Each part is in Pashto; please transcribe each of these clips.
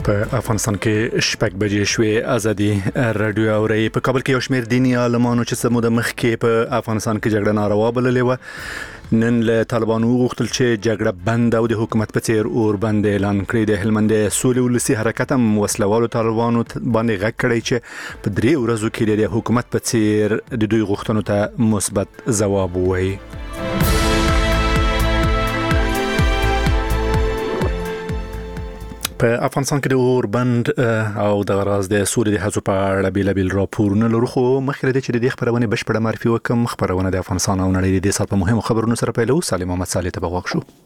په افغانستان کې شپږ بجې شوې ازادي رادیو اوري په کابل کې یو شمېر دیني عالمانو چې سمو د مخ کې په افغانستان کې جګړه ناروا بللې و نن له طالبانو غوښتل چې جګړه بند او د حکومت په څیر اور بند اعلان کړي د هلمند سولې ولسی حرکت هم وسلوالو طالبانو باندې غږ کړی چې په 3 ورځو کې د حکومت په څیر د دوی غوښتنو ته مثبت ځواب وایي. په افغانستان کې د اور بند او د غراز د سولې د هڅو په اړه بیلابیل راپورونه لرو خو مخکې د چې د دې خبرونه بشپړه معرفي وکم خبرونه د افغانستان او نړۍ د سال په مهمو خبرونو سره پیلو. سالم محمد صالح ته بغوښ شو.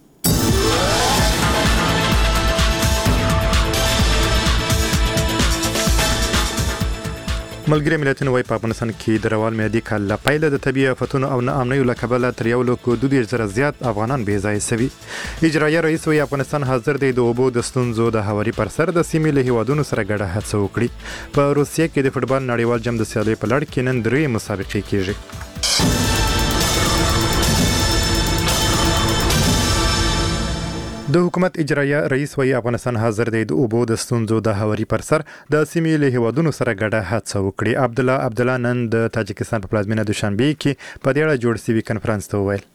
ملګری ملتونو وايي په افغانستان کې د روان میادي کال لا پایله د طبيعي آفتونو او ناامنیو له کبله تر یو لک 2.0 زیات افغانان بې ځای سوي. اجرایه رئیس وايي افغانستان حاضر دی د اوبو د ستونزو د هواري پر سر د سیمې له هیوادونو سره ګډه هڅه وکړي. په روسیه کې د فوتبال نړیوال جام د سیالۍ په لړ کې نن 3 مسابقې کیږي. د حکومت اجرایه رئیس وايي افغانستان حاضر دی د اوبو د ستونزو د هواري پر سر د سیمې له هیوادونو سره ګډه هڅه وکړي. عبدالله نن د تاجکستان په پلازمینه دوشنبه کې په دې اړه جوړ شوی کنفرانس ته وویل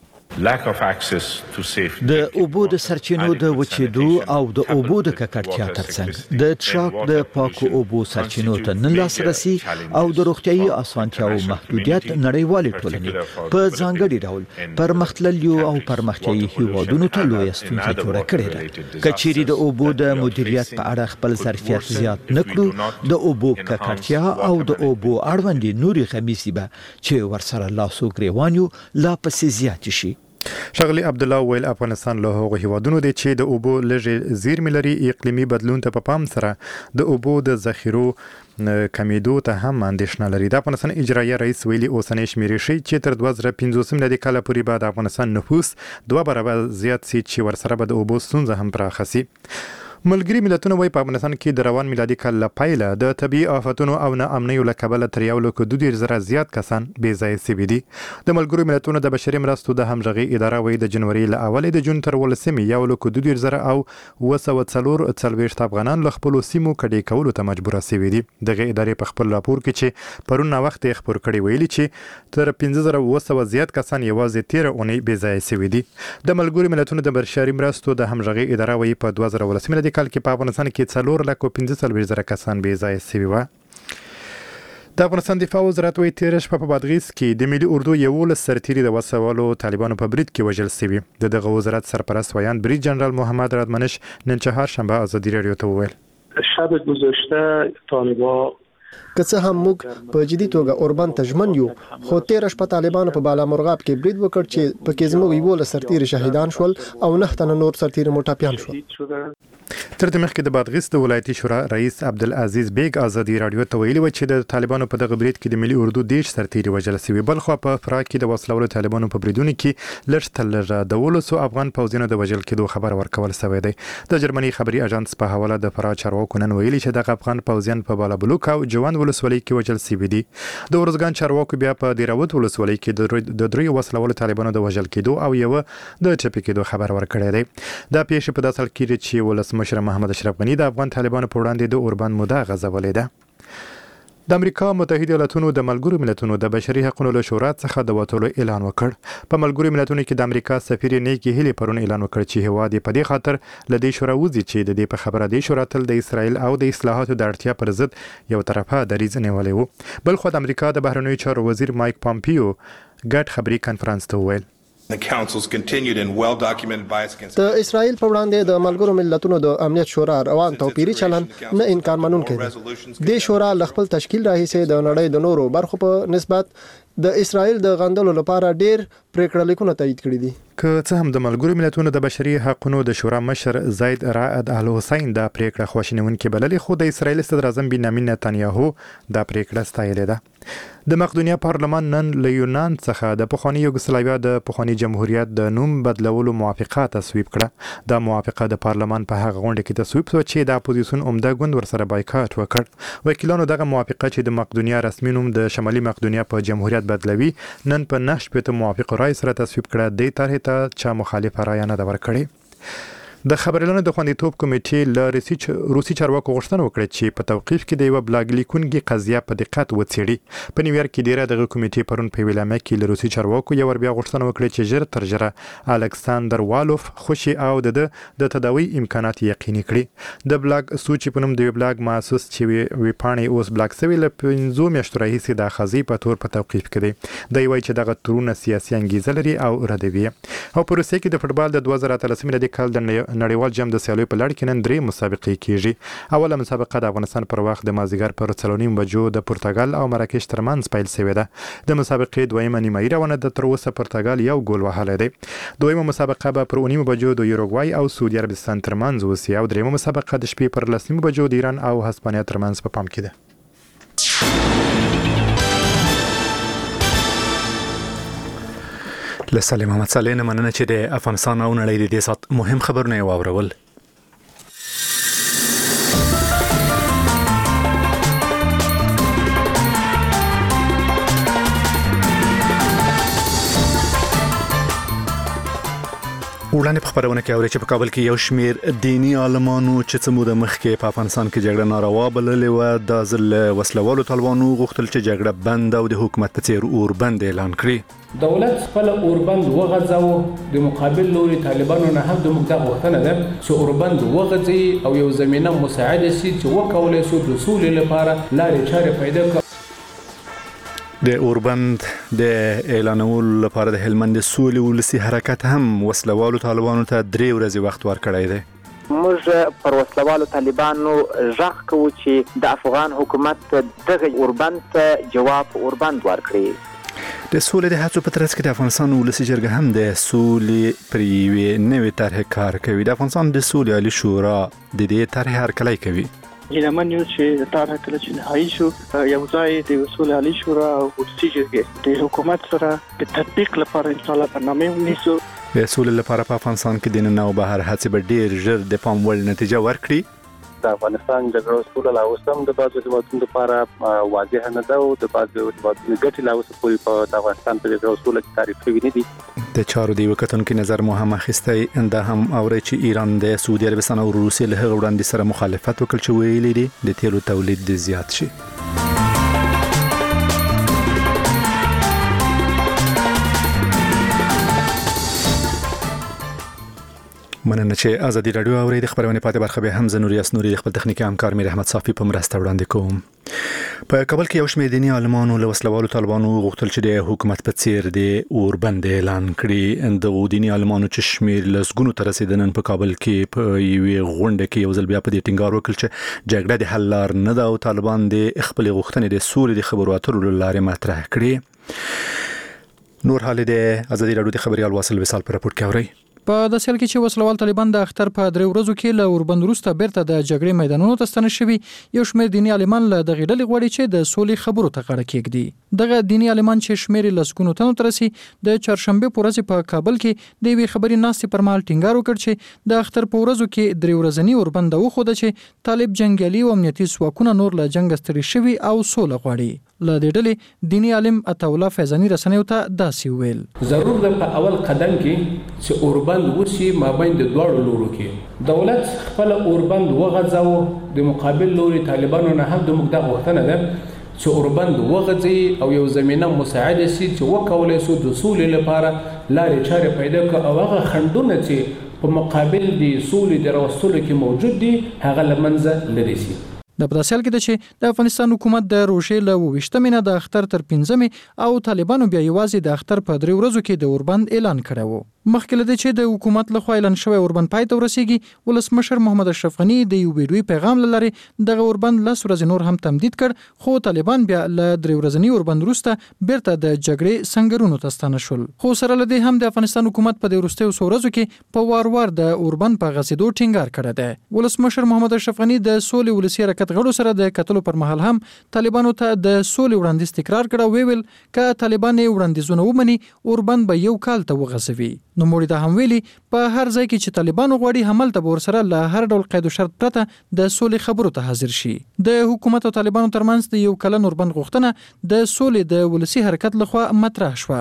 د اوبو د سرچینو د وچېدو او د اوبو د ککړتیا ترڅنګ د ټراک د پاکو اوبو سرچینو ته نه لاسرسي او د روغتيایي اسانتیاو محدودیت نړیوالې ټولنې په ځانګړي ډول پرمختللو او پرمختیایي هیوادونو ته لوی ستونزه جوړه کړې ده. کچېری د اوبو د مدیریت په اړه خپل ظرفیت زیات نکړو د اوبو ککړتیا او د اوبو اړوندې نوري خمیسي به چې ورسره لاسو ګریوانیو لا پسې زیات شي. شغلی عبدالله ویل افغانستان له هغو هیوادونو دی چې د اوبو لږ زیرمې لري اقلیمي بدلون ته په پام سره د اوبو د ذخیرو کمیدو ته هم اندېښنه لري. د افغانستان اجرایه رئیس ویلي اوسنۍ شمیرې ښیي چې تر 2015 ملي کال پورې به د افغانستان نفوس 2 برابر زیات شي چې ورسره به د اوبو ستونزه هم پراخه شي. ملګری ملتونو وايي په افغانستان کې د روان میلادي کال له پایله د طبيعي آفتونو او ناامنیو له کبله تر یو لک 2.0 زیات کسان بې ځای سوي دي. د ملګرو ملتونو د بشري مرستو د همغږي اداره وايي د جنوري له اولې د جون تر 18 یو لک 2.0 او 240 افغانان له خپل سیمو کډې کولو ته مجبور سوي دي. دغه ادارې په خپل راپور کې چې پرون وخت یې خبر کړی ویلي چې تر 15200 زیات کسان یوازې 13 اونۍ بې ځای سوي دي. د ملګرو ملتونو د بشري مرستو د همغږي اداره وايي په 2018 کال کې په افغانستان کې 4,45,000 کسان بې ځای سوي وو. د افغانستان دفاع وزارت وايي تیر شپه په بادغیس کې د ملي اردو 11 سرتیري د وسوالو طالبانو په برید کې وژل شوي. دغه وزارت سرپرست ویان بریج جنرال محمد رادمنش نن چهارشنبه ازادي رادیو ته وویل شب گذشته طالبان که څه هم موږ په جدي توګه اوربند ته ژمن یو خو تیر شپه طالبانو په بالا مرغاب کې برید وکړ چې پکې زموږ 11 سرتیري شهیدان شول او 9 تنه نور سرتیري مو ټپیان شول. تر دې مخکې د بادغیس د ولایتي شورا رئیس عبدالعزیز بیگ ازادي رادیو ته ویلي و چې د طالبانو په دغه برید کې د ملي اردو 10 سرتیري وژل شوي. بل خو په فراه کې د وسلوالو طالبانو په بریدونو کې لږ تر لږه د 12 افغان پوځیانو د وژل کېدو خبر ورکول شوی دی. د جرمني خبري اجانس په حواله د فراه چارواکو نن ویلي چې د افغان پوځیان په بالا بلوک او جوان ولسوالۍ کې وژل شوي دي. د ورزګان چارواکو بیا په دیراوت ولسوالۍ کې د 3 وسلوالو طالبانو د وژل کېدو او یو د ټپي کېدو خبر ورکړی دی. دا پیښه په داسې حال کې چې ولسمشر محمد اشرف غنی د افغان طالبانو په وړاندې د اوربند موده غځولې ده. د امریکا متحده ایالاتونو د ملګرو ملتونو د بشري حقوقو له شورا څخه د وټولو اعلان وکړ. په ملګرو ملتونو کې د امریکا سفیر نیکی هیلی پرون اعلان وکړ چې هواد په دې خاطر لدی شورا وزي چې د دې په خبره دی شورا تل د اسرائیل او د اصلاحاتو د اړتیا پر ضد یو طرفه دریځ نیولې وو. بل خو د امریکا د بهرنیو چارو وزیر مایک پامپیو ګډ خبري کنفرانس ته وویل د اسرائیل په وړاندې د ملګرو ملتونو د امنیت شورا روان توپیری چلن نه انکار منونکی دی. د شورا ل خپل تشکیل راهیسه د نړۍ د نورو برخو په نسبت د اسرائیل د غندلو لپاره ډیر پریکړه لیکونه تایید کړي دي. که څه هم د ملګرو ملتونو د بشري حقوقو د شورا مشر زید رائد ال حسین د پریکړه خوښنونکې بللې خو د اسرائیل صدر اعظم بنیامین نتنیاهو د پریکړه ستایلې ده. د مقدونیا پارلمان نن له یونان څخه د پخوانی یوګسلاویا د پخوانی جمهوریت د نوم بدلولو موافقه تصویب کړه. د موافقه د پارلمان په هغه غونډه کې تصویب شو چې د اپوزیسیون عمده ګوند ورسره بایکاټ وکړ. وکیلانو دغه موافقه چې د مقدونیا رسمي نوم د شمالي مقدونیا په جمهوریت بدلوي نن په 9 موافقه رای سره تصویب کړه. د طرح ته چا مخالفه رای نه ورکړي. د خبرلنو د خوندیتوب کمیټې له روسي چارواکو غوښتنه وکړه چې په توقیف کې د یو بلاګ لیکونکي قضیه په دقت وڅېړي. په نیویارک کې ډیره دغه کمیټې پرون په ویلامه کې له روسي چارواکو یو بیا غوښتنه وکړه چې ژر تر ژره الکساندر والوف خوشي او د تداوی امکانات یقیني کړي. د بلاګ سوچ په نوم د بلاګ مؤسس چې وی پاڼې اوس بلاګ سوي له 15 میاشتو راهیسې د خزي په تور په توقیف کې دی. د وایي چې دغه تورونه سیاسي انګیزه لري او ردوي. او په روسیه کې د فوتبال د 2013 میلادي کال د نړیوال جام د سیالیو په لړ کې نن 3 مسابقې کیږي. اوله مسابقه د افغانستان پر وخت د مازیګر پر 3:30 بجو د پرتګال او مراکش ترمنځ پیل شوې ده. د مسابقې دویمه نیمایي روانه ده. تر اوسه پرتګال یو ګول وهلی دی. دویمه مسابقه به پر 9 بجو د یوروګوای او سعودي عربستان ترمنځ وسی او دریمه مسابقه د شپې پر 10 بجو د ایران او هسپانیا ترمنځ په پام کې ده. لسلیم محمد صالح نه مننه چې د افغانستان او نړۍ د دې سات مهم خبرونه واورول. وړاندې په خبرونه کې اوري چې په کابل کې یو شمېر دینی عالمانو چې څه موده مخکې په افغانستان کې جګړه ناروا بللې و د ځل وسلوالو طالبانو غوښتل چې جګړه بند او د حکومت په څیر اوربند اعلان کړي. دولت خپل اوربند وغځاو د مقابل لوري طالبانو نه هم د مقدار غوښتنه ده چې اوربند وغځي او یو زمينه مساعده شي چې وکولای شي د سولې لپاره لارې چارې پیدا کړي. د اوربند د اعلانولو لپاره د هلمند سولې ولسی حرکت هم وسلوالو طالبانو ته 3 ورځې وخت ورکړی دی. موږ پر وسلوالو طالبانو ژغ کوو چې د افغان حکومت دغه اوربند ته جواب اوربند ورکړي. د سولې د هڅو په ترڅ کې د افغانستان ولسی جرګه هم د سولې پر یوې نوې طرح کار کوي. د افغانستان د سولې عالی شورا د دې طرح هرکلی کوي. هیلمن یو چې طرح کله چې نهایی شو یو ځای د سولې عالی شورا او ولسی جرګې د حکومت سره د تطبیق لپاره ان شاء الله برنامه ونیسو. د سولې لپاره په افغانستان کې د نن او بهر هڅې به ډیر ژر د پام وړ نتیجه ورکړي. د افغانستان جګړه سوله لا اوسم د بازو هیوادونو لپاره واضح نه ده او د بازو هیوادونو ګټې لا اوس پورې په افغانستان په جګړه سوله کې تعریف شوی نه دي. د چارو دی وکتونکو نظر مو هم اخیستی انده هم اوري چې ایران د سعودي عربستان او روسیې له وړاندې سره مخالفت وکړ چې ویلي دي د تیلو تولید د زیات شي. مننه چې ازادي رادیو اوري د خبرونه پاتې برخه به هم زنوري اسنوري د خپل تخنیکی همکار میر احمد صافي په مرسته وړاندې کوم. په کابل کې یو شمېر دینی عالمانو له وسلوالو طالبانو غوښتل چې د حکومت په څیر د اوربند اعلان کړي. د دینی عالمانو چې شمېر لسګونو تر رسیدنن په کابل کې په یوې غونډه کې یو ځل بیا په دې ټینګار وکړ چې جګړه د حل لار نه ده او طالبان د خپل غوښتنې د سولې د خبرو اترو لارې مطرح کړي. نور حال د ازادي رادیو د خبريال واصل وصال پر راپور کوي. په داسې حال کې چې وسلوال طالبان د اختر په 3 ورځو کې له اوربند وروسته بیرته د جګړې میدانونو ته ستنه شوي، یو شمېر دینی عالمان له دغې ډلې غواړي چې د سولې خبرو ته غاړه کېږدي. دغه دینی عالمان چې شمېر لسګونو تنو ته رسي د چهارشنبه په ورځ په کابل کې د یوې خبري ناستې پر مهال ټینګار وکړ چې د اختر په ورځو کې 3 ورځنی اوربند وښوده چې طالب جنگیالي او امنیتي ځواکونه نور له جنګ ستړي شوي او سوله غواړي. له دې ډلې دینی عالم عطاالله فیضاني رسنیو ته داسې ویل: ضرور ده په اول قدم کې چې اوربند وشي مابین د دواړو لورو کې. دولت خپل اوربند وغځاو، د مقابل لوري طالبانو نه هم د مقدار غوښتنه ده چې اوربند وغځي او یو زمينه مساعده شي چې وکولای شي د سولې لپاره لارې چارې پیدا کړي او هغه خنډونه چې په مقابل د سولې د راوستلو کې موجود دي هغه لمنځه لري شي. د پداسل کې چې د افغانستان حکومت د روژې له 28مه د اختر تر 15مه او طالبانو بیا یوازې د اختر په 3 ورځو کې د اوربند اعلان کړی و. مخکې له دې چې د حکومت لخوا اعلان شوی اوربند پای ته ورسیږي، ولسمشر محمد اشرف غنی د یو ویډیوي پیغام لري دغه اوربند 10 ورځې نور هم تمدید کړ، خو طالبان بیا له 3 ورځنی اوربند وروسته بیرته د جګړې سنگرونو ته ستانه شول. خو سره له دې هم د افغانستان حکومت په دې وروستیو ورځو کې په وار د اوربند په غځېدو ټینګار کړی دی. ولسمشر محمد اشرف غنی د سولې ولسی حرکت غړو سره د کتلو پر مهال هم طالبانو ته د سولې وړاندیز تکرار کړ او ویل ک طالبان وړاندیزونه ومني اوربند به یو کال ته وغځوي. نو موږ دا هم ویلي په هر ځای کې چې طالبانو غواړي هملته به ورسره له هر ډول قید او شرط پرته د سولې خبرو ته حاضر شي. د حکومت او طالبانو ترمنځ د یو کلن اوربند غوښتنه د سولې د ولسی حرکت لخوا مطرح شوه.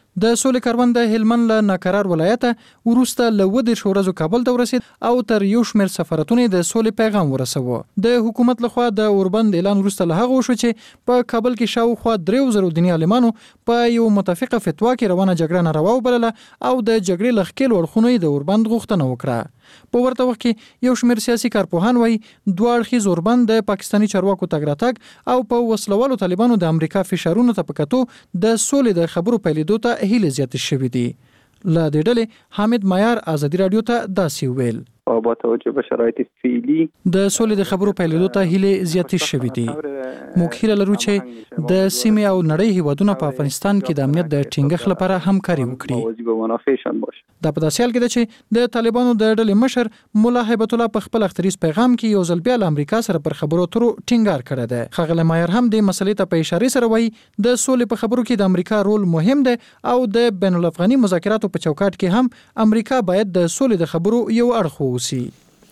د سولې کاروان د هلمند له ناکرار ولایت وروسته له ودې شورزو کابل ته ورسید او تر یو شمېر سفارتونو د سولې پیغام ورسوه. د حکومت لخوا د اوربند اعلان وروسته له هغه وشو چې په کابل کې شاوخوا 3000 دیني عالمانو په یو متفقه فتوا کې روانه جګړه ناروا وبلله او د جګړې لخکېل ورخونې د اوربند غوښتنه وکړه. په ورته وخت کې یو شمېر سیاسي کارپوهان وایي دوه اړخیز اوربند د پاکستاني چارواکو تګ راتګ او په وسلوالو طالبانو د امریکا فشارونو ته په کتو د سولې د خبرو پیلېدو ته هیله زیاتې شوې دي. لا د ډلې حامد معیار ازادي رادیو ته داسې ویل او با توجه به شرایط فعلی د سولې د خبرو پیلېدو ته هیله زیاتې شوې دي. موږ هیله لرو چې د سیمې او نړۍ هیوادونه په افغانستان کې د امنیت د ټینګښت لپاره همکاري وکړي. دا په داسې حال کې ده چې د طالبانو د ډلې مشر مولا هیبت الله په خپل اختریز پیغام کې یو ځل بیا له امریکا سره پر خبرو اترو ټینګار کړی دی. ښاغلی مایر هم د مسلې ته په اشاره سره وایي د سولې په خبرو کې د امریکا رول مهم دی او د بین الافغاني مذاکراتو په چوکاټ کې هم امریکا باید د سولې د خبرو یو اړخ ووسي.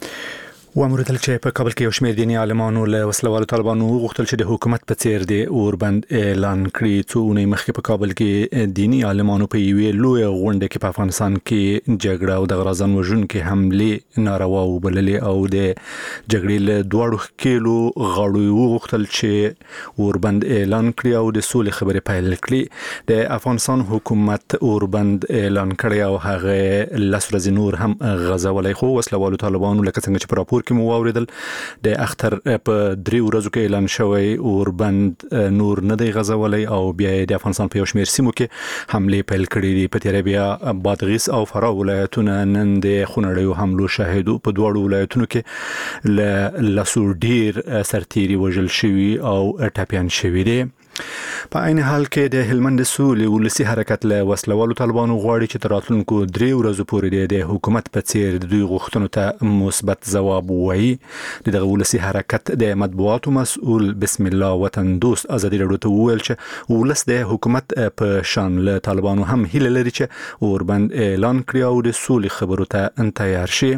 وامر تل چې په کابل کې یو شمېر دیني عالمانو له وسلوالو طالبانو غوښتل چې د حکومت په څیر د اوربند اعلان کړي. څو اونۍ مخکې په کابل کې دیني عالمانو په یوې لوی غونډه کې په افغانستان کې جګړه او د غرازان وژونکو حملې ناروا وبللې او د جګړې له دواړو ښکېلو غاړو وغوښتل چې اوربند اعلان کړي او د سولې خبرې پیل کړي. د افغانستان حکومت اوربند اعلان کړي او هغه لس ورځې نور هم غزولای، خو وسلوالو طالبانو لکه څنګه چې په راپور کې مو واوریدل د اختر په 3 ورځو کې اعلان شوی اوربند نور نه دی غزولای او بیا د افغانستان په یو شمېر سیمو کې حملې پیل کړې دي. په تیری بیا بادغیس او فراه ولایتونه نن د خونړیو حملو شاهدو. په دواړو ولایتونو کې له لاسو ډیر سرتیري وژل شوي او ټپیان شوي دي. په عین حال کې د هلمند سولې ولسی حرکت له وسلوالو طالبانو غواړي چې تر راتلونکو 3 ورځو پورې د حکومت په څیر د دوی غوښتنو ته مثبت ځواب ووایي. دغه ولسی حرکت د مطبوعاتو مسؤل بسم الله وطن دوست ازادي رادیو ته وویل چې ولس د حکومت په شان له طالبانو هم هیله لري چې اوربند اعلان کړي او د سولې خبرو ته تیار شي.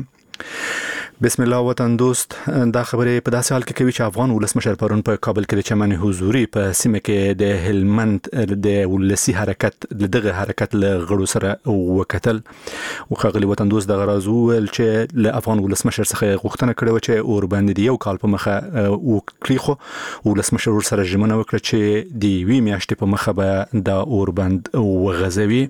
بسم الله وطن دوست دا خبره په داسې حال کې کوي چې افغان ولسمشر پرون په کابل کې د چمن حضوري په سیمه کې د هلمند د ولسی حرکت دغه حرکت له غړو سره وکتل. او خغلی وطن دوست د غراز ویل چې له افغان ولسمشر څخه غوښتنه کړې و چې اوربند دی یو کال په مخه وکړي، خو ولسمشر سره ژمنه وکړه چې دی وی میاشتې په مخه به د اوربند وغځوي.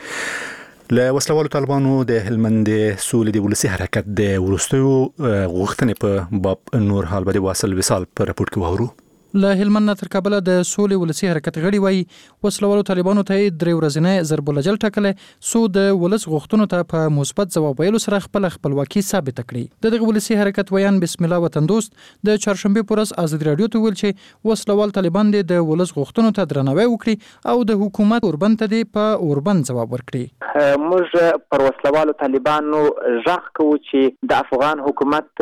له وسلوالو طالبانو د هلمند سولې د ولسی حرکت د وروستیو غوښتنې په باب نور حال به واصل وصال په راپور کې وورو. له هلمند تر کابل د سولې ولسی حرکت غړي وایي وسلوالو طالبانو ته 3 ورځې ضرب الجل ټاکلې سو د ولس غوښتنو ته په مثبت ځواب ویلو سره خپل خپلواکي ثابت کړي. دغه ولسی حرکت ویان بسم الله وطن دوست د چهارشنبه پورس ازادي رادیو ته ویل چې وسلوال طالبان د ولس غوښتنو ته درناوی وکړي او د حکومت اوربند ته په اوربند ځواب ورکړي. موږ پر وسلوالو طالبانو ژغ کوو چې د افغان حکومت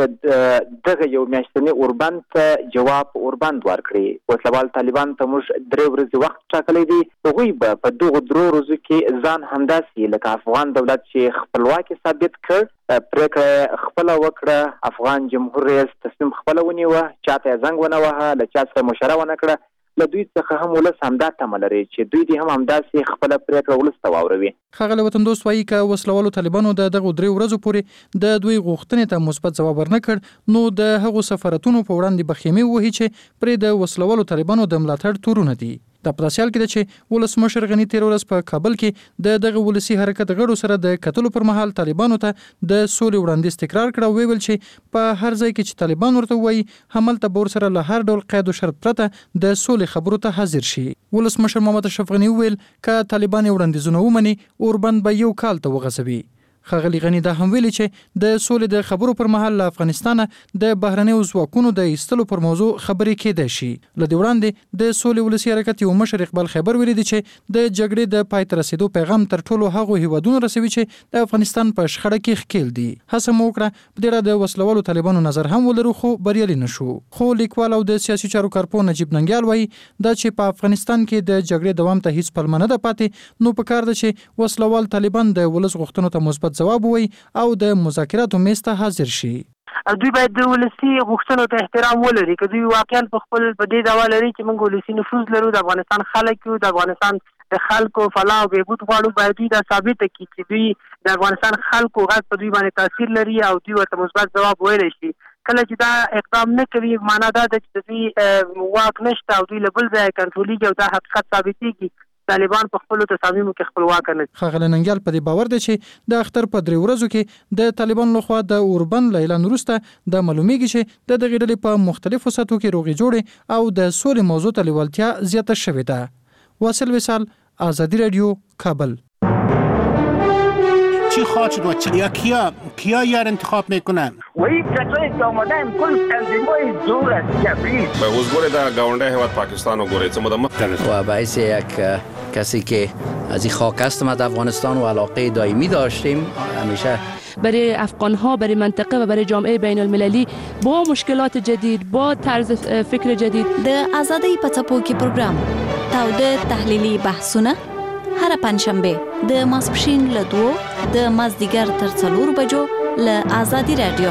دغه یو میاشتنی اوربند ته جواب اوربند ورکړي. وسلوال طالبان ته موږ 3 ورځې وخت ټاکلی دی. هغوی به په دغه 3 ورځو کې ځان همداسې لکه افغان دولت چې خپلواکي ثابت کړ پریکړه خپل وکړه، افغان جمهور رئیس تصمیم خپل ونیوه، چاته زنګ ونه وهه، له چا سره مشوره ونه کړه. له دوی څخه هم ولس همدا تمه لري چې دوی دې هم همداسې خپل پریکړه ولس ته واوروي. ښاغلی وطن دوست وایي که وسلوالو طالبانو د دغه 3 ورځو پورې د دوی غوښتنې ته مثبت ځواب ورنکړ نو د هغو سفارتونو په وړاندې به خیمې وهي چې پرې د وسلوالو طالبانو د ملاتړ تورونه دي. د پراسیال کې د چې ولسمشر غنی 13 ورځ په کابل کې د دغه ولسی حرکت غړو سره د کتلو پر مهال طالبانو ته د سولې وړاندیز تکرار کړ او ویل چې په هر ځای کې چې طالبان ورته وایي هملته بور سره له هر ډول قید او شرط پرته د سولې خبرو ته حاضر شي. ولسمشر محمد اشرف غنی ویل ک طالبان وړاندیزونه ومني اوربند به یو کال ته وغځوي. ښاغلی غنی دا هم ویلي چې د سولې د خبرو پر مهال له افغانستان د بهرنیو ځواکونو د ایستلو پر موضوع خبرې کېدای شي. له دې وړاندې د سولې ولسی حرکت یو مشر اقبال خیبر ویلي دی چې د جګړې د پای ته رسیدو پیغام تر ټولو هغو هیوادونو رسوي چې د افغانستان په شخړه کې ښکیل دي. هڅه مو وکړه په دې اړه د وسلوالو طالبانو نظر هم ولرو خو بریالي نشو. خو لیکوال او د سیاسي چارو کارپوه نجیب ننګیال وایي دا چې په افغانستان کې د جګړې دوام ته هیڅ پلمه نه ده پاتې نو پکار ده چې وسلوال طالبان د ولس غوښتنو ته مثبت ځواب ووایي او د مذاکراتو میز ته حاضر شي. دوی باید د ولسی غوښتنو ته احترام ولري که دوی واقعا په خپل په دې دعوا لري چې موږ ولسی نفوذ لرو، د افغانستان خلک یو، د افغانستان د خلکو فلاح او بهبود غواړو، باید دوی دا ثابت کړي چې دوی د افغانستان خلکو غږ په دوی باندې تاثیر لري او دوی ورته مثبت ځواب ویلی شي. کله چې دا اقدام نه کوي معنا دا ده چې دوی واک نشته او دوی له بل ځایه کنټرولېږي او دا حقیقت ثابتېږي طالبان په خپل تصامیمو کې خپلواک نه دي. ښاغلی ننګیال په دې باور دی چې د اختر په 3 ورځو کې د طالبان لخوا د اوربند له اعلان وروسته د معلومیږي چې د دغې ډلې په مختلفو سطحو کې روغې جوړې او د سولې موضوع ته لیوالتیا زیاته شوې ده. واصل وصال، آزادی رادیو، کابل. چی خواهد شد و چی کیا یار انتخاب میکنن؟ و این کسایی که آمدن کل تنظیم‌های دور از جبریل به حضور در گاونده هیواد پاکستان و گوریت و باعث یک کسی که از این خاک هستم از افغانستان و علاقه دائمی داشتیم همیشه برای افغان‌ها، برای منطقه و برای جامعه بین المللی با مشکلات جدید، با طرز فکر جدید. د آزادی په څپو کې پروګرام تاوده تحلیلي بحثونه هر پنځشنبه د ماسپښین له 2 د مازدیګر تر 4 بجو له آزادی رادیو.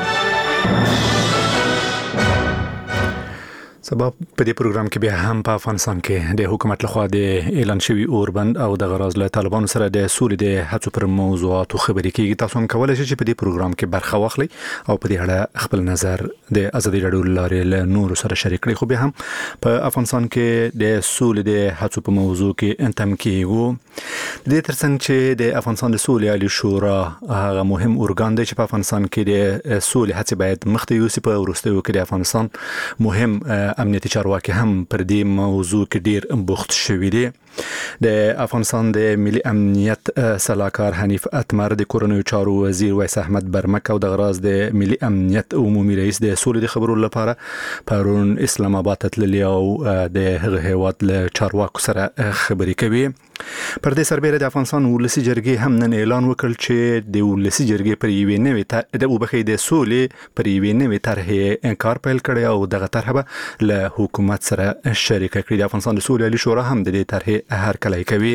سبب په دې پروګرام کې بیا هم په افغانستان کې د حکومت لخوا د اعلان شوی اوربند او د غراز له طالبانو سره د سولې د هڅو پر موضوعاتو خبرې کیږي. تاسو هم کولای شئ چې په دې پروګرام کې برخه واخلئ او په دې اړه خپل نظر د آزادي رادیو لارې له نورو سره شریک کړئ. خو بیا هم په افغانستان کې د سولې د هڅو په موضوع کې انتم کیږو. د دې ترڅنګ چې د افغانستان د سولې عالی شورا هغه مهم ارګان دی چې په افغانستان کې د سولې هڅې باید مخته یوسي. په وروستیو کې د افغانستان مهم امنیتي چارواکي هم پر دې موضوع کې ډیر بوخت شوي دي. د افغانستان د ملي امنیت سلاکار حنیف اتمر، د کورنیو چارو وزیر ویس احمد برمک او د غراز د ملي امنیت عمومي رئیس د سولې د خبرو لپاره پرون اسلام آباد ته تللي او د هغه هیواد له چارواکو سره خبرې کوي. پر دې سربېره د افغانستان ولسي جرګې هم نن اعلان وکړ چې د ولسي جرګې پر یوې نوې د سولې پر یوې نوې طرحې انکار پیل کړی او دغه طرحه به له حکومت سره شریک کړي. د افغانستان د سولې عالی شورا هم د دې طرحې هرکلی کوي.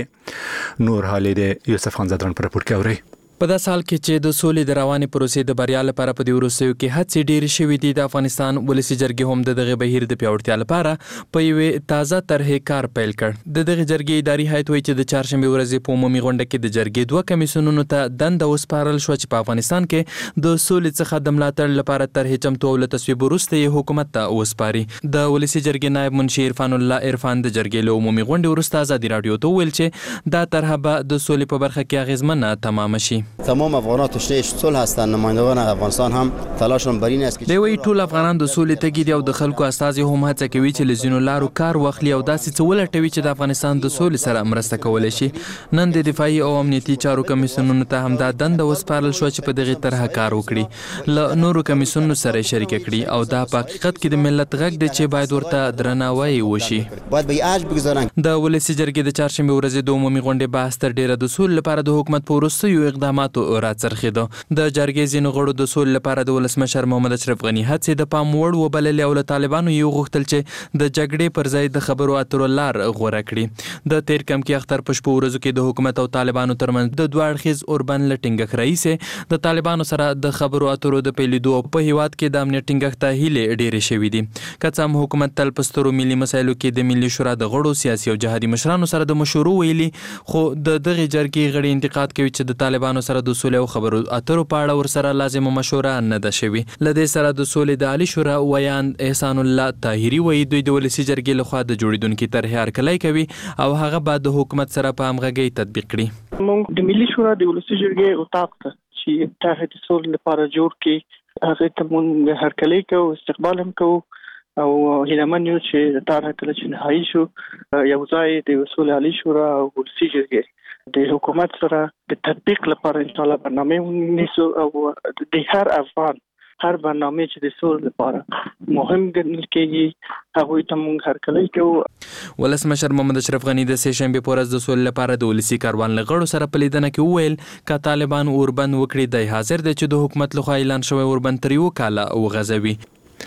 نور حالې د یوسف خان زدران پر راپور کې اوري. په داسې حال کې چې د سولې د روانې پروسې د بریا لپاره په دې وروستیو کې هڅې ډېرې شوې دي، د افغانستان ولسي جرګې هم د دغه بهیر د پیاوړتیا لپاره په یوې تازه طرحې کار پیل کړ. د دغه جرګې اداري هیئت وایي چې د چهارشنبې ورځې په عمومي غونډه کې د جرګې 2 کمیسیونونو ته دنده وسپارل شوه چې په افغانستان کې د سولې څخه د ملاتړ لپاره طرحې چمتو او له تصویب وروسته یې حکومت ته وسپاري. د ولسي جرګې نائب منشي عرفان الله عرفان د جرګې له عمومي غونډې وروسته آزادي رادیو ته وویل چې دا طرحه به د سولې په برخه کې اغیزمنه تمام شي. تمام افغانان تشنه صلح هستند. نمایندگان افغانستان هم تلاششون بر این است که دوی ټول افغانان د سولې تګي دي او د خلکو استازي هم هڅه کوي چې لزینو لارو کار واخلي او داسې څه ولټوي چې د افغانستان د سولې سره مرسته کولای شي. نن د دفاعي او امنیتي چارو کمیسیونونو ته هم دا دنده وسپارل شو چې په دغه طرحه کار وکړي، له نورو کمیسیونونو سره شریک کړي او دا په حقیقت کې د ملت غږ دی چې باید ورته درناوی وشي. باید به اج بگذارن. د ولسي جرګې د چهارشنبې ورځې د عمومي غونډې بحث تر ډیره د سولې لپاره د حکومت په وروستیو اقداماتو راڅرخېده. د جرګې ځینو غړو د سولې لپاره د ولسمشر محمد اشرف غني هڅې د پام وړ وبللې او له طالبانو یې وغوښتل چې د جګړې پر ځای د خبرو اترو لار غوره کړي. د تیر کم کې اختر په شپو ورځو کې د حکومت او طالبانو ترمنځ د دوه اړخیز اوربند له ټینګښت راهیسې د طالبانو سره د خبرو اترو د پیلېدو په هیواد کې د امنیت ټینګښت ته هیلې ډېرې شوې دي. که څه هم حکومت تل په سترو ملي مسایلو کې د ملي شورا د غړو، سیاسي او جهادي مشرانو سره د مشورو ویلي، خو د دغه جرګې غړي انتقاد کوي چې د طالبانو سره د سولې او خبرو اترو په اړه ورسره لازمه مشوره نه ده شوې. لدې سره د سولې د عالی شورا ویاند احسان الله طاهری وایي دوی د ولسي جرګې لخوا د جوړیدونکو طرحې هرکلی کوي او هغه بعد د حکومت سره په همغږۍ تطبیق کړي. موږ د ملي شورا د ولسي جرګې اتاق ته چې طرحې د سولې لپاره جوړ کړي هغه ته موږ هرکلی کوو، استقبال هم کوو او هیلهمن یو چې طرحه کله چې نهایي شو یو ځای د سولې عالی شورا او ولسي جرګې د حکومت سره د تطبیق لپاره ان شاء الله برنامه ونیسو او د هر افغان هر برنامه چې د سولې لپاره مهم ګڼل کېږي هغه ته موږ هرکلی کوو. ولسمشر محمد اشرف غني د سه شنبه په ورځ د سولې لپاره د ولسي کاروان لغړو سره په لیدنه کې وویل ک طالبان اوربند وکړي د حاضر د چې د حکومت لخوا اعلان شوی اوربند تر یو کال وغځوي.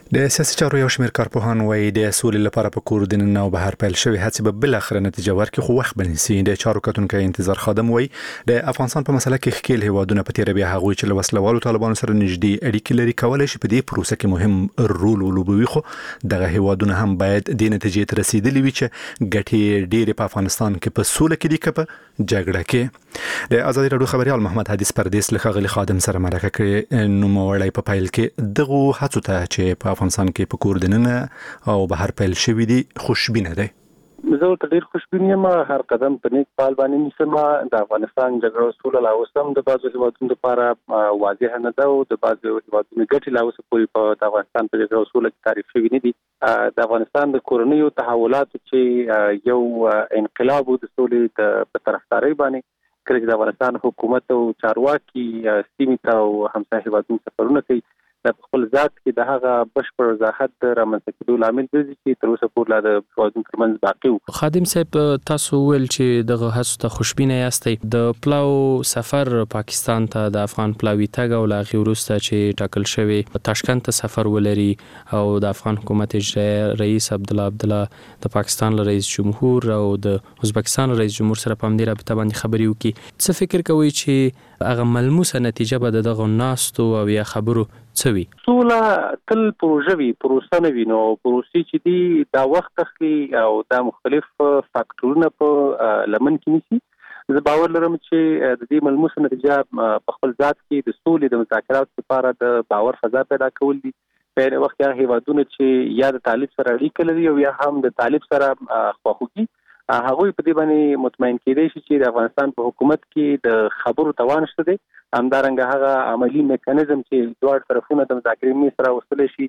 د سیاسي چارو یو شمېر کارپوهان وایي د سولې لپاره په کور دننه او بهر پیل شوی هڅې به بل اخر نتیجه ورکړي، خو وخت بنسي. د چارو کتونکو انتظار خادم وایي د افغانستان په مسله کې ښکیل هیوادونه په تیر بیا هغوی چې له وسلوالو طالبانو سره نږدې اړیکې لري کولای شي په دې پروسه کې مهم رول ولوبوي، خو دغه هیوادونه هم باید د نتیجې ته رسیدلي وي چې ګټې ډېرې په افغانستان کې په سوله کې دي که په جګړه کې. د آزادي راډیو خبريال محمد حدیث پردیس له ښاغلي خادم سره مرکه کړې. نوموړی په پیل کې دغه هڅو ته چې په افغانستان کې په کور دننه او بهر پیل شوی دي خوشبینه دی. زه ته ډیر خوشبین یم. هر قدم په نیک پال باندې نیسم. د افغانستان جګړه سوله لا اوسم د بازو هیوادونو لپاره واضح نه ده او د بازو هیوادونو ګټې لا اوسه پورې په افغانستان په جګړه سوله کې تعریف شوی نه دي. د افغانستان د کورنیو تحولاتو چې یو انقلاب د سولې په طرفداري باندې کله چې د افغانستان حکومت او چارواکي سیمې ته او همسایه هیوادونو سفرونه کوي د خپل ذات کې د هغه بشپړ وضاحت رامنځته کېدو لامل ګرځي چې تر اوسه پورې لا د هیوادونو ترمنځ باقي وو. خادم صاحب تاسو ویل چې دغه هڅو ته خوشبینه یاستئ. د پلاو سفر پاکستان ته د افغان پلاوی تګ او لا غیر وروسته چې ټاکل شوی تاشکند ته سفر ولري او د افغان حکومت اجرایی رئیس عبدالله د پاکستان رئیس جمهور او د ازبکستان رئیس جمهور سره په همدې رابطه باندې خبرې وکړي، څه فکر کوئ چې هغه ملموسه نتیجه به دغه ناستو او یا خبرو سوي؟ سوله تل پروژه وي، پروسه نه وي. نو پروسې چې دي دا وخت اخلي او دا مختلف فاکټورونه په لمن کې نیسي. زه باور لرم چې د دې ملموسه نتیجه په خپل ذات کې د سولې د مذاکراتو لپاره د باور فضا پیدا کول دي. په وخت کې هیوادونه چې یا د طالب سره اړیکه لري او یا هم د طالب سره خواخوږي هغوی په دې باندې مطمئن کېدای شي چې د افغانستان په حکومت کې د خبرو توان شته دی. همدارنګه هغه عملی میکانیزم چې دوه طرفونه د مذاکرې مې سره وصل شي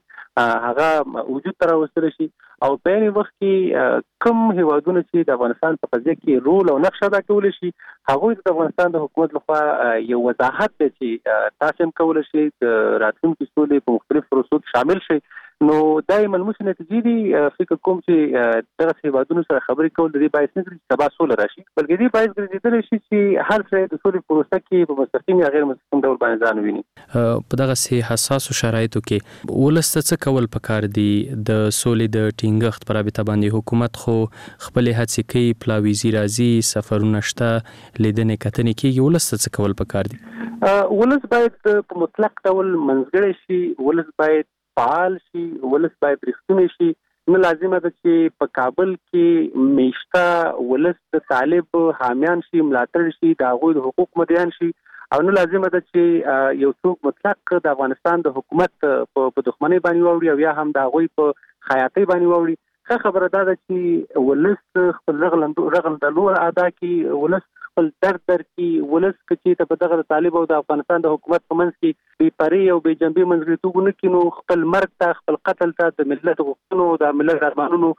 هغه وجود تر وصل شي او په یوه وخت کې کوم هیوادونه چې د افغانستان په قضیه کې رول او نقش ادا کول شي هغوی د افغانستان د حکومت لخوا یو وضاحت دی چې تاسو هم کول شي د راتلونکي سولې په مختلف پروسو شامل شي. نو دای ملموس نتیجې دي. فکر کوم چې دغه هیوادونو سره خبرې کول د دې باعث نه کیږي چې سبا سوله راشي، بلکې دې باعث ګرځیدل شي چې هر څه د سولې پروسه کې په مستقیم یا غیر مستقیم ډول باندې ځان ویني. په دغه سي حساسو شرایطو کې ولسته څه کول پکار دي د سولې د ټینګښت پر رابطه باندې؟ حکومت خو خپل هڅې کوي، پلاویزي راځي، سفرونه شته، لیدنې کتنې کیږي، ولسته څه کول پکار دي؟ ولس باید په مطلق ډول منځګړی شي، ولس باید فعال شي، ولس باید رښتونی شي. نه لازمه ده چې په کابل کې میشته ولس د طالب حامیان شي، ملاتړ شي، د هغوی د حقوق مدیان شي، او نه لازمه ده چې یو څوک مطلق د افغانستان د حکومت په دښمنۍ باندې واوړي او یا هم د هغوی په خیاطۍ باندې واوړي. ښه خبره ده چې ولس خپل رغندلو ادا کړي، ولس خپل درد درکړي، ولس چې ته په دغه طالب او د افغانستان د حکومت په منځ کې بې پرې او بې جنبې منځګړیتوب ونه کړي، نو خپل مرګ ته، خپل قتل ته د ملت غوښتنو او د ملت ارمانونو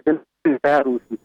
تیار اوسي.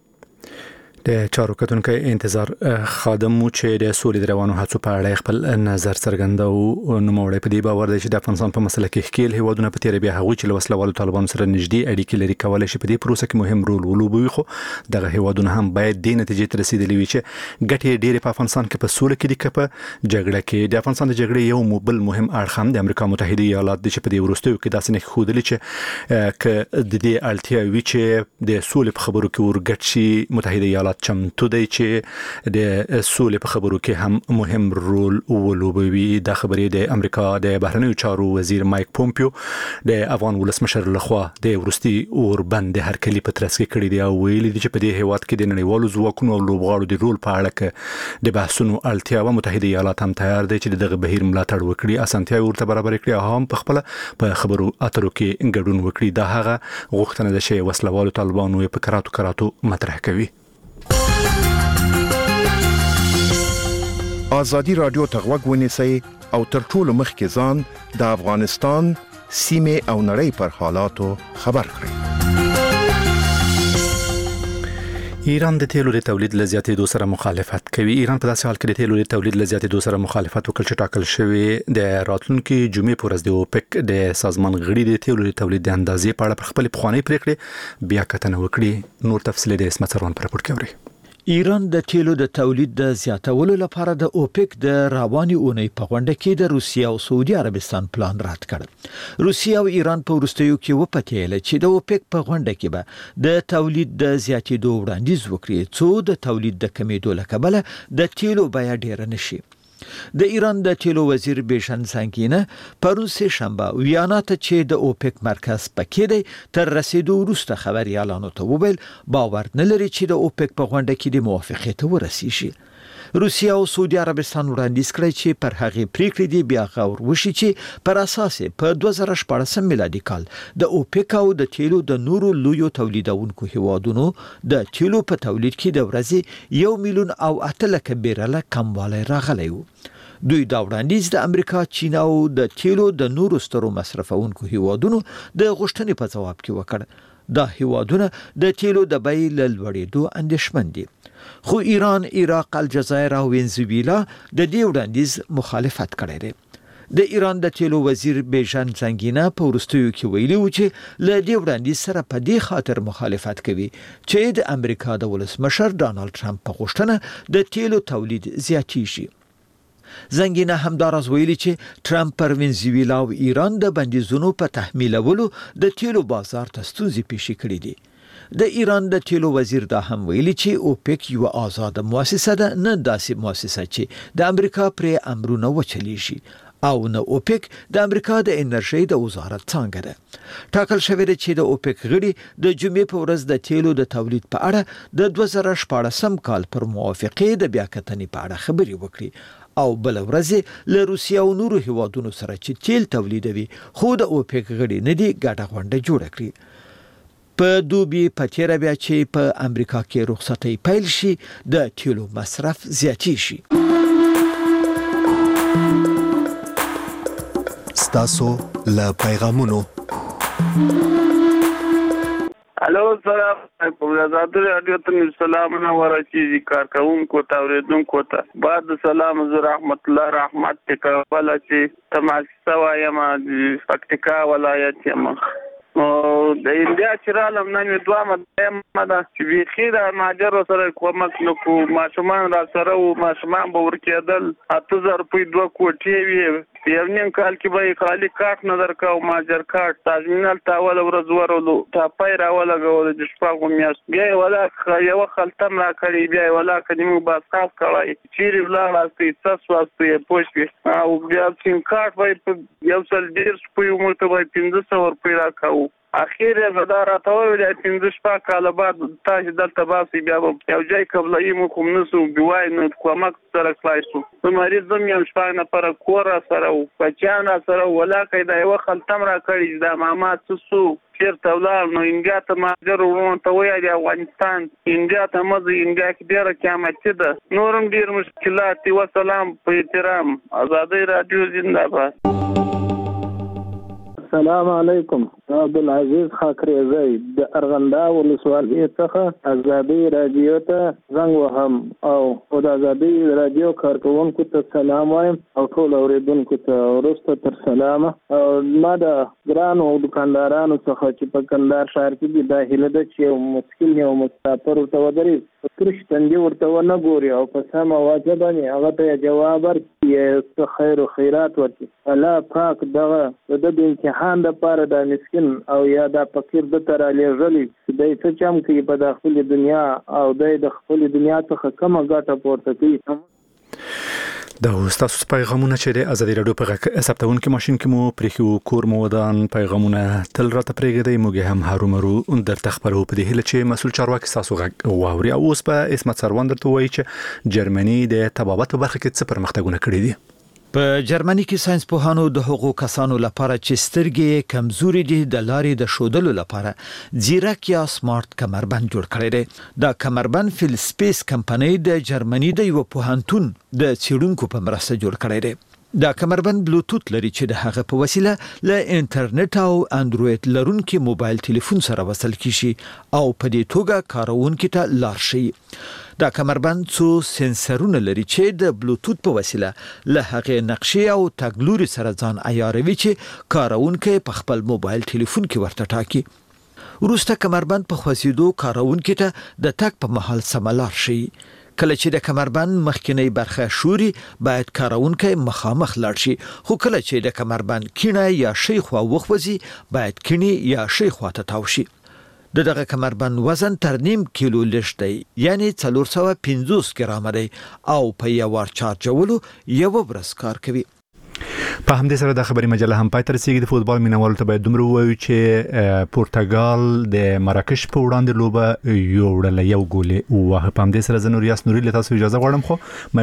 د چارو کتونکو انتظار خادم مو چې د سولې د روانو هڅو په اړه خپل نظر څرګنداو. نوموړی په دې باور دی چې د افغانستان په مسله کې ښکیل هیوادونه په تیر بیا هغوی چې له وسلوالو طالبانو سره نږدې اړیکې لري کولای شي په دې پروسه کې مهم رول ولوبوي، خو دغه هیوادونه هم باید د نتیجې ته رسیدلي وي چې ګټې ډېرې په افغانستان کې په سوله کې دي که په جګړه کې. د افغانستان د جګړې یو بل مهم اړخ هم د امریکا متحده ایالات دي چې په دې وروستیو کې داسې نه ښودلي چې که د دې اړتیا وي چې د سولې په خبرو کې ورګډ شي، متحده ایالات چمتو دی چې د سولې په خبرو کې هم مهم رول ولوبوي. دا خبرې د امریکا د بهرنیو چارو وزیر مایک پومپیو د افغان ولسمشر لخوا د وروستي اوربند د هرکلي په ترڅ کې کړی دی او ویلي دي چې په دې هیواد کې د نړیوالو ځواکونو او لوبغاړو د رول په اړه کې د بحثونو اړتیا و. متحده ایالات هم تیار دی چې دغه بهیر ملاتړ وکړي، اسانتیاوې ورته برابر کړي او هم په خپل په خبرو اترو کې ګډون وکړي. دا هغه غوښتنه ده چې وسلوالو طالبانو په کراتو مطرح کوي. آزادی رادیو ته غوږ ونیسئ او تر ټولو مخکې ځان د افغانستان سیمې او نړۍ پر حالاتو خبر کړئ. ایران د تیلو د تولید له زیاتېدو سره مخالفت کوي. ایران په داسې حال کې د تیلو د تولید له زیاتېدو سره مخالفت وکړ چې ټاکل شوی د راتلونکي جمعې په ورځ د اوپک د سازمان غړي د تیلو د تولید د اندازې په اړه پر خپل پخوانۍ پریکړې بیا کتنه وکړي. نور تفصیل د اسمت سروان پر راپور کې اوري. ایران د تیلو د تولید د زیاتولو لپاره د اوپک د رواني اونۍ په غونډه کې د روسیې او سعودي عربستان پلان رد کړ. روسیې او ایران په وروستیو کې وپتېل چې د اوپک په غونډه کې به د تولید د زیاتېدو وړاندیز وکړي څو د تولید د کمیدو له کبله د تیلو بیه ډیره نشي. د ایران د تیلو وزیر بیژن سانګینه پرون سه شنبه ویانا ته چې د اوپک مرکز پکې دی تر رسیدو وروسته خبريالانو ته وویل باور نه لري چې د اوپک په غونډه کې د موافقت ته ورسیږي. روسیا او سعودي عربستان وړاندیز کړی چې پر هغه پریکړې دی بیا غور وشي چې پر اساس په 2014 میلادي کال د اوپک او د تیلو د نورو لویو تولیدونکو هیوادونو د تیلو په تولید کې د ورځې 1 میلیون او 8 لک بیرله کموالی راغلی و. دوی دا وړاندیز د امریکا، چین او د تیلو د نورو سترو مصرفونکو هیوادونو د غوښتنې په جواب کې وکړ. دا هیوادونه د تیلو د بیې له لوړېدو اندېښمن دي. خو ایران، عراق، الجزایر او وینزویلا د دې وړاندیز مخالفت کړی دی. د ایران د تیلو وزیر بیژن سانګینه په وروستیو کې ویلي و چې له دې وړاندیز سره په دې خاطر مخالفت کوي چې د امریکا د ولسمشر ډانلډ ټرمپ په غوښتنه د تیلو تولید زیاتیږي. زنګینه همداراز ویلي چې ټرمپ پر وینزویلا او ایران د بندیزونو په تحمیلولو د تیلو بازار ته ستونزې پیښې کړې دي. د ایران د تیلو وزیر دا هم ویلي چې اوپک یو آزاد مؤسسه ده، نه داسې مؤسسه چې د امریکا پرې امرونه وچلیږي او نه اوپک د امریکا د انرژي د وزارت څنګه ده. ټاکل شوی دی چې د اوپک غړي د جمعې په ورځ د تیلو د تولید په اړه د 2014 کال پر موافقې د بیاکتنې په اړه خبري وکړي او بل ورځ له روسیا او نورو هیوادونو سره چې تیل تولیدوي خو د اوپک غړي نه دي ګډه غونډه جوړه کړي. په دوبي په تیر بیا چې په امریکا کې رخصتۍ پیل شي د تیلو مصرف زیاتی شي. ستاسو له پیغامونو الو سلام علیکم زادر رادیو ته سلام نه ورچی کارکونکو ته اوریدونکو ته بعد سلام ز رحمت الله رحمت تکبل چې تماسه وایم د پکتیکا ولایت یم او د انډیا چرالم نه دوه مده چې بخیره ماجر سره کومک نکو ماشومان را سره او ماشومان به ورکېدل 8000 روپۍ 2 کوټې وی یو نیم کال کې به خالی کارت نظر کاو ماجر کارت تازمینال تاول ورځ ورولو تا پای راول غوړ د شپږو میاشت بیا ولا یو خلتم را کړی بیا ولا کډیمو باساف کړای چیرې ولا راستي تاسو واسطه پوښتې او بیا سیم کارت وای یو څل ډیر سپیو مرته وای 1500 روپۍ راکاو. اخیر زدا راټول د 15 کال بعد تاسو دلته باسي بیا یو ځای قبلای مو کوم نسو بوای نو کومک سره خلاصو مریض زم یم شپانه پر کور سره او بچان سره ولا کیدا یو خلتم را کړی دا ماما تاسو چیر تولار نو انډیا ته ماجر ورون ته وای د افغانستان انډیا ته مزه انډیا کې ډیره قیامت ده نورم ډیر مشکلات و سلام په احترام آزادی رادیو زنده باد. السلام علیکم عبد العزيز خاکریزی د ارغندا ولسوالۍ څخه آزادی رادیو ته زنګ وهم او د آزادی رادیو کارکونکو ته سلام وایم او ټول اوریدونکو ته ورسته تر سلام او ما د ګرانو دکاندارانو څخه چې په کندهار ښار کې د هیله د چې مسکین یو مسافر ورته ودرې ترش تندې ورته ونه ګوري او په سمه واجب باندې هغه ته جواب ورکړي خیر او خیرات ورکړي الله پاک دغه د امتحان لپاره د مسکین او یا د فقیر د تر لېږلي د څه چم کې په داخلي دنیا او د خپل دنیا څخه کومه ګټه پورته کوي. د تاسو پیغامونه چې د ازادي رادیو په ثبتون کې ماشين کې مو پرېخو کور مو ودان پیغامونه تل راته پرېږدي موږ هم هرومرو در تخبرو په دې هله چې مسول چارواکي تاسو غواوري او اوس په اسمت سروان درته وایي چې جرمني د طبابت په برخه کې څه پرمختګونه کړي دي. په جرمني کې ساينس پوهانو د حقوقو کسانو لپاره چې سترګې کمزوري دي د لارې د شودلو لپاره ځیرک یا سمارټ کمربند جوړ کړی دی. دا کمربند فیل سپیس کمپنۍ د جرمني د یو پوهنتون د څېړونکو په مرسته جوړ کړی دی. دا کمربند بلوتوث لري چې د هغه په وسیله له انټرنیټ او انډروید لرونکي موبایل ټلیفون سره وصل کیږي او په دې توګه کارونکو ته لار شي. دا کمربند څو سنسرونه لري چې د بلوتوث په وسیله له هغه نقشې او تګلوري سره ځان عیاروي چې کارونکو په خپل موبایل ټلیفون کې ورته ټاکي. وروسته کمربند په خوځېدو کارونکو ته د تک په محل سملار شي. کله چې د کمربند مخکینی برخه شوري باید کارونکو مخامخ لاړ شي، خو کله چې د کمربند کینه یا شی خوا وخوځي باید کینی یا شی خوا ته تاو شي. دغه کمربند وزن تر نیم کیلو لږ دی، یعنی 450 ګرام دی او په یو وار چارجولو یو ورځ کار کوي. په همدې سره د خبري مجله هم پای ته رسیږي. د فوتبال مینوالو ته باید دومره ووایو چې پرتګال د مراکش په وړاندې لوبه یو ګول ووهه. په همدې سره زه نوریاس نوري له تاسو اجازه غواړم خو